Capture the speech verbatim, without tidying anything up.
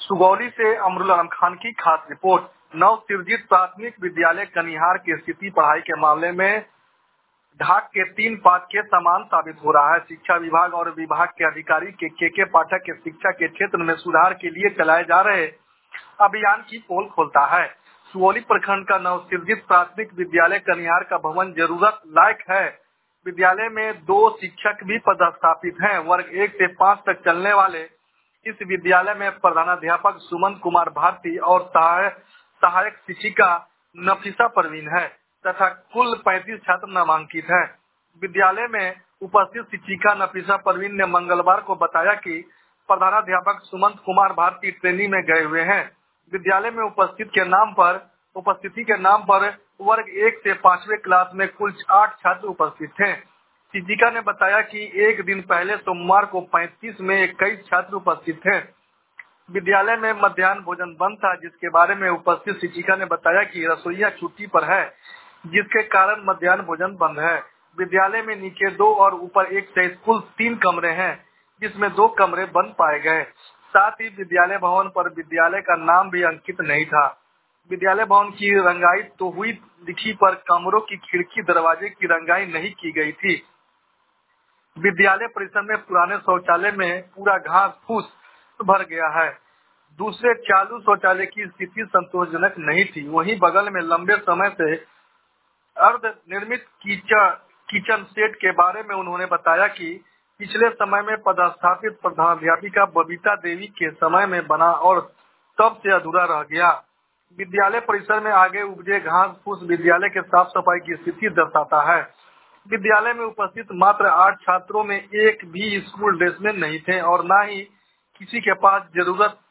सुगौली से अमरुल आलम खान की खास रिपोर्ट। नवसृजित प्राथमिक विद्यालय कनिहार की स्थिति पढ़ाई के मामले में ढाक के तीन पात के समान साबित हो रहा है। शिक्षा विभाग और विभाग के अधिकारी के के के पाठक के शिक्षा के क्षेत्र में सुधार के लिए चलाए जा रहे अभियान की पोल खोलता है। सुगौली प्रखंड का नवसृजित प्राथमिक विद्यालय कनिहार का भवन जरूरत लायक है। विद्यालय में दो शिक्षक भी पदस्थापित हैं। वर्ग एक से पाँच तक चलने वाले इस विद्यालय में प्रधानाध्यापक सुमन कुमार भारती और सहायक सहायक शिक्षिका नफीसा परवीन है तथा कुल पैंतीस छात्र नामांकित हैं। विद्यालय में उपस्थित शिक्षिका नफीसा परवीन ने मंगलवार को बताया कि प्रधानाध्यापक सुमंत कुमार भारती ट्रेनिंग में गए हुए हैं। विद्यालय में उपस्थित के नाम पर उपस्थिति के नाम पर वर्ग एक से पांचवें क्लास में कुल आठ छात्र उपस्थित थे। शिक्षिका ने बताया कि एक दिन पहले सोमवार को पैंतीस में इक्कीस छात्र उपस्थित थे। विद्यालय में मध्याह्न भोजन बंद था, जिसके बारे में उपस्थित शिक्षिका ने बताया कि रसोइया छुट्टी पर है, जिसके कारण मध्याह्न भोजन बंद है। विद्यालय में नीचे दो और ऊपर एक सहित कुल तीन कमरे हैं, जिसमें दो कमरे बंद पाए गए। साथ ही विद्यालय भवन पर विद्यालय का नाम भी अंकित नहीं था। विद्यालय भवन की रंगाई तो हुई दिखी, पर कमरों की खिड़की दरवाजे की रंगाई नहीं की गई थी। विद्यालय परिसर में पुराने शौचालय में पूरा घास फूस भर गया है। दूसरे चालू शौचालय की स्थिति संतोषजनक नहीं थी। वहीं बगल में लंबे समय से अर्ध निर्मित किचन सेट के बारे में उन्होंने बताया कि पिछले समय में पदस्थापित प्रधानाध्यापिका बबीता देवी के समय में बना और तब से अधूरा रह गया। विद्यालय परिसर में आगे उपजे घास फूस विद्यालय के साफ सफाई की स्थिति दर्शाता है। विद्यालय में उपस्थित मात्र आठ छात्रों में एक भी स्कूल ड्रेस में नहीं थे और न ही किसी के पास जरूरत